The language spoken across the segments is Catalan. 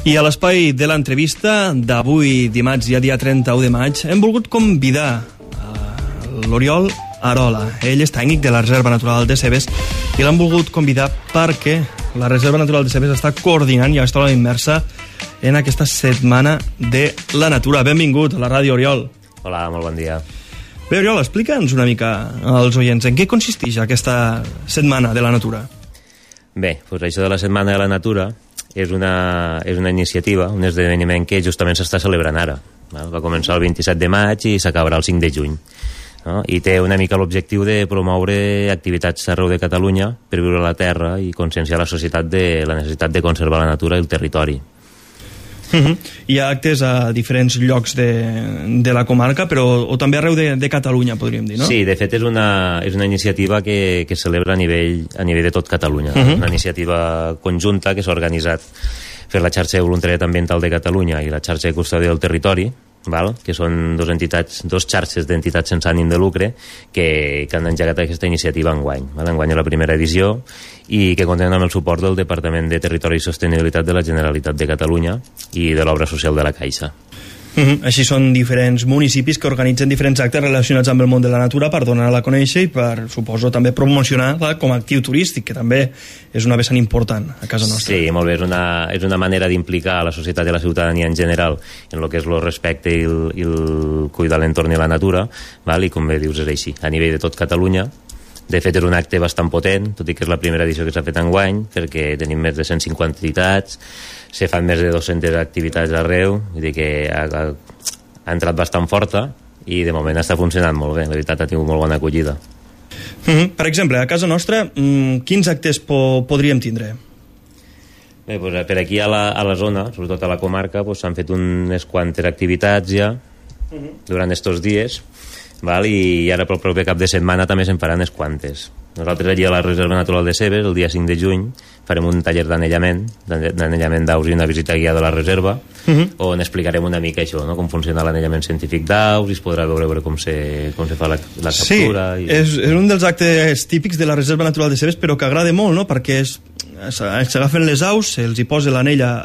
I a l'espai de l'entrevista d'avui, dimarts, dia 31 de maig, hem volgut convidar l'Oriol Arola. Ell és tècnic de la Reserva Natural de Cebes i l'han volgut convidar perquè la Reserva Natural de Cebes està coordinant i està immersa en aquesta setmana de la natura. Benvingut a la ràdio, Oriol. Hola, molt bon dia. Bé, Oriol, explica'ns una mica als oients en què consisteix aquesta setmana de la natura. Bé, doncs això de la setmana de la natura és una iniciativa, un esdeveniment que justament s'està celebrant ara. Va començar el 27 de maig i s'acabarà el 5 de juny. No? I té una mica l'objectiu de promoure activitats arreu de Catalunya per viure a la terra i conscienciar la societat de la necessitat de conservar la natura i el territori. Hi ha actes a diferents llocs de la comarca, però o també arreu de Catalunya, podríem dir, no? Sí, de fet és una iniciativa que es celebra a nivell de tot Catalunya. Una iniciativa conjunta que s'ha organitzat per la xarxa de voluntariat ambiental de Catalunya i la xarxa de custòdia del territori, que són dos xarxes d'entitats sense ànim de lucre que han engegat aquesta iniciativa enguany. Enguany és la primera edició i que compten amb el suport del Departament de Territori i Sostenibilitat de la Generalitat de Catalunya i de l'Obra Social de la Caixa. Així són diferents municipis que organitzen diferents actes relacionats amb el món de la natura per donar-la a conèixer i per, suposo, també promocionar-la com a actiu turístic, que també és una vessant important a casa nostra. Sí, molt bé, és una manera d'implicar a la societat i a la ciutadania en general en el que és el respecte i el cuidar l'entorn i la natura, i com bé dius és així, a nivell de tot Catalunya. De fet, és un acte bastant potent, tot i que és la primera edició que s'ha fet enguany, perquè tenim més de 150 entitats, se fan més de 200 activitats arreu, vull dir que ha entrat bastant forta i de moment està funcionant molt bé, la veritat ha tingut molt bona acollida. Per exemple, a casa nostra, quins actes podríem tindre? Bé, doncs per aquí a la zona, sobretot a la comarca, s'han fet unes quantes activitats ja durant estos dies, i ara pel proper cap de setmana també se'n faran unes quantes. Nosaltres allí a la Reserva Natural de Cebes, el dia 5 de juny, farem un taller d'anellament d'aus i una visita guiada a la reserva, on explicarem una mica això, com funciona l'anellament científic d'aus, i es podrà veure com se fa la captura. Sí, és un dels actes típics de la Reserva Natural de Cebes, però que agrada molt, perquè s'agafen les aus, se'ls hi posa l'anella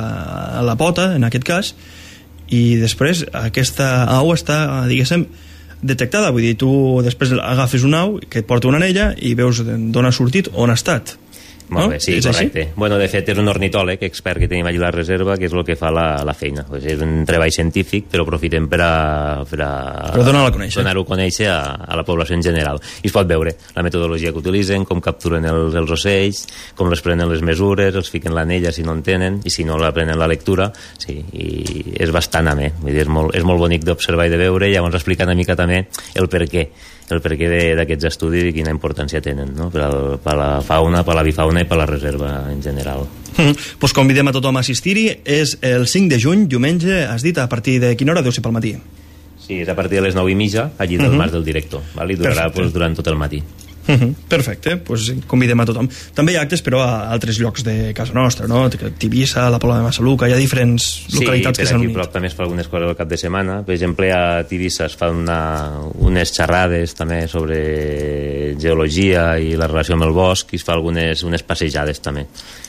a la pota, en aquest cas, i després aquesta au està, diguéssim, detectada, vull dir, tu després agafes una au que et porta una anella i veus d'on ha sortit, on ha estat. Molt bé, sí, correcte. Bueno, de fet, és un ornitòleg expert que tenim allà a la reserva, que és el que fa la feina. És un treball científic, però aprofitem per donar-ho a conèixer. Donar-ho a conèixer a la població en general. I es pot veure la metodologia que utilitzen, com capturen els ocells, com les prenen les mesures, els fiquen l'anella si no en tenen, i si no la prenen la lectura, sí, i és bastant amè. Vull dir, és molt bonic d'observar i de veure, i llavors explicar una mica també el per què d'aquests estudis i quina importància tenen, no? Per la fauna, per la bifauna i per la reserva en general. Doncs convidem a tothom a assistir-hi. És el 5 de juny, diumenge, has dit, a partir de quina hora deu ser pel matí? Sí, és a partir de les 9:30, allí del Mas del Director, i durarà durant tot el matí. Perfecte, doncs convidem a tothom. També hi ha actes, però, a altres llocs de casa nostra, no? Tivissa, la Pobla de Massaluca, hi ha diferents localitats que s'han unit. Sí, per aquí prop també es fa algunes coses al cap de setmana. Per exemple, a Tivissa es fan unes xerrades també sobre geologia i la relació amb el bosc, i es fa unes passejades també.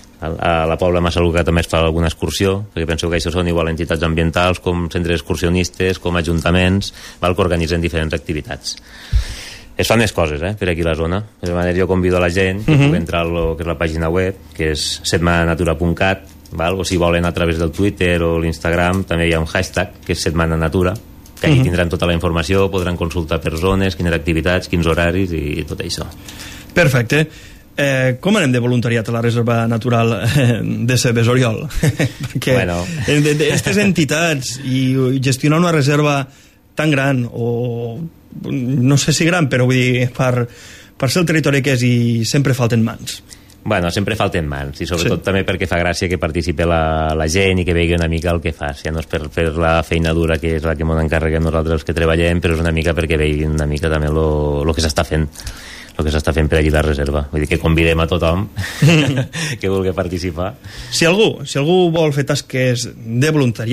A la Pobla de Massaluca també es fa alguna excursió, perquè penseu que això són igual entitats ambientals com centres excursionistes, com ajuntaments, que organitzen diferents activitats. Es fan més coses, per aquí a la zona. De manera, jo convido a la gent que pugui entrar al que és la pàgina web, que és setmananatura.cat, o si volen a través del Twitter o l'Instagram, també hi ha un hashtag, que és setmananatura, que allí tindran tota la informació, podran consultar per zones, quines activitats, quins horaris i tot això. Perfecte. Com anem de voluntariat a la Reserva Natural de Cebes, Oriol? Perquè aquestes entitats i gestionar una reserva tan gran, o no sé si gran, però vull dir, per ser el territori que és, i sempre falten mans. Bueno, sempre falten mans, i sobretot també perquè fa gràcia que participi la gent i que vegi una mica el que fas. Ja no és per la feina dura, que és la que ens encarreguem nosaltres els que treballem, però és una mica perquè veguin una mica també el que s'està fent. El que s'està fent per allí la reserva. Vull dir que convidem a tothom que vulgui participar. Si algú vol fer tasques de voluntariat,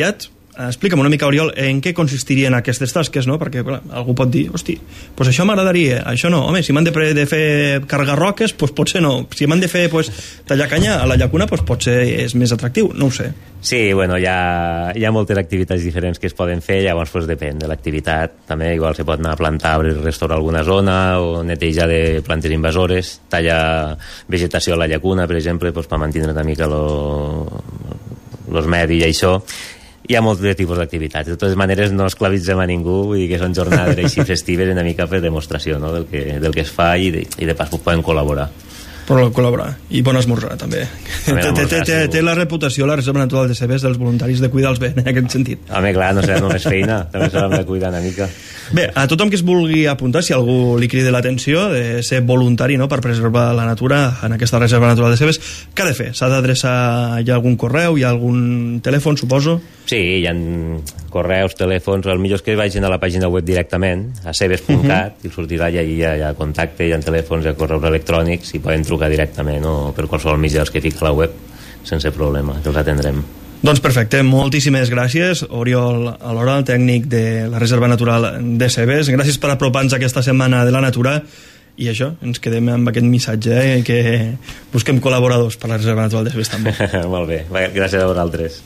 explica'm una mica, Oriol, en què consistirien aquestes tasques, no? Perquè clar, algú pot dir, hosti, pues això m'agradaria, això no. Home, si m'han de fer carregar roques, pues potser no. Si m'han de fer tallar canya a la llacuna, pues potser és més atractiu, no ho sé. Sí, bueno, hi ha moltes activitats diferents que es poden fer, llavors pues, depèn de l'activitat. També igual se pot anar a plantar arbres i restaurar alguna zona, o netejar de plantes invasores, tallar vegetació a la llacuna, per exemple, pues, per mantenir una mica los medis i això. Hi ha molts tipus d'activitats. De totes maneres, no esclavitzem a ningú i que són jornades així festives una mica per demostració, no? del que es fa i de pas podem col·laborar. Col·laborar. I bon esmorzar, també. Té la reputació, la Reserva Natural de Cebes, dels voluntaris de cuidar-los bé, en aquest sentit. Home, clar, no serà només feina, també s'han de cuidar una mica. Bé, a tothom que es vulgui apuntar, si algú li crida l'atenció de ser voluntari, no?, per preservar la natura en aquesta Reserva Natural de Cebes, què ha de fer? S'ha d'adreçar, hi ha algun correu, hi ha algun telèfon, suposo? Sí, hi ha correus, telèfons, el millor és que vagin a la pàgina web directament, a cebes.cat, i sortirà i allà hi ha contacte, hi ha telèfons, hi ha correus electrònics, i poden trucar directament o per qualsevol mitjà que fica a la web, sense problema, que els atendrem. Doncs perfecte, moltíssimes gràcies, Oriol Alora, el tècnic de la Reserva Natural de Cebes. Gràcies per apropar-nos aquesta setmana de la natura, i això, ens quedem amb aquest missatge, que busquem col·laboradors per la Reserva Natural de Cebes també. Molt bé, gràcies a vosaltres.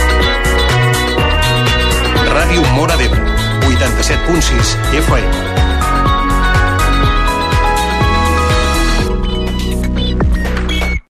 Ràdio Móra d'Ebre, 87.6 FM.